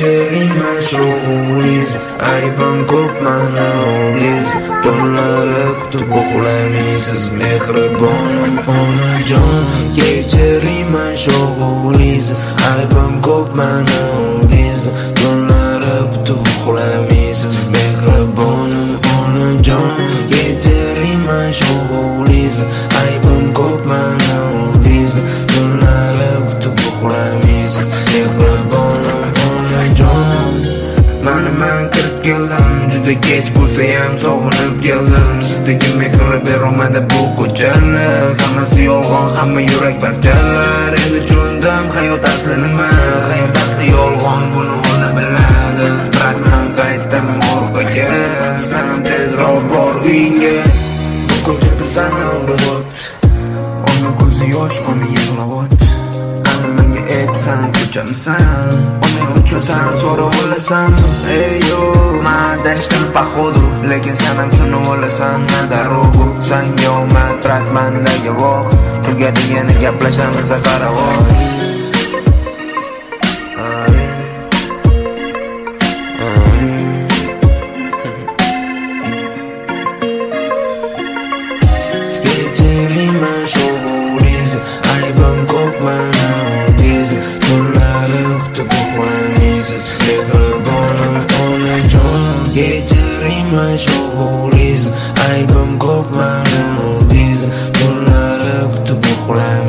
Kechirman shug'uliz, aybim ko'p mana oldiz. Tunlari kutib uxlamaysiz, mehribonim onajon. Kechirman shug'uliz, aybim ko'p mana oldiz. Tunlari kutib uxlamaysiz, mehribonim onajon. Kechirman shug'uliz, aybim ko'p mana oldiz. Tunlari kutib uxlamaysiz, mehribonim onajon. Man kirib keldim, juda kech bo'lsa ham sog'inib keldim. Sizdagi mehr berolmadi bu ko'chalar, hammasi yolg'on, hamma yurak parchalar. Endi tushundim hayot asli nima, hayot asli yolg'on, buni ona biladi. Bratman qaytdim orqaga, san tezroq bor uyingga. Bu ko'cha bizani oldibot, ona ko'zi yosh, ona yig'lavot. Menga aytsan ko'chamsan, onang uchun san so'rab olasan. Ey yo, men adashdim походу, lekin sen ham tushunib olasan. Darogu senga omad, bratmandagi voq. Turgadi yana gaplashamiz qaravoq. Kechirman shug'uliz, aybim ko'p mana oldiz. Tunlari kutib uxlamaysiz, mehribonim onajon. Kechirman shug'uliz, aybim ko'p mana oldiz. Tunlari kutib uxlamaysiz.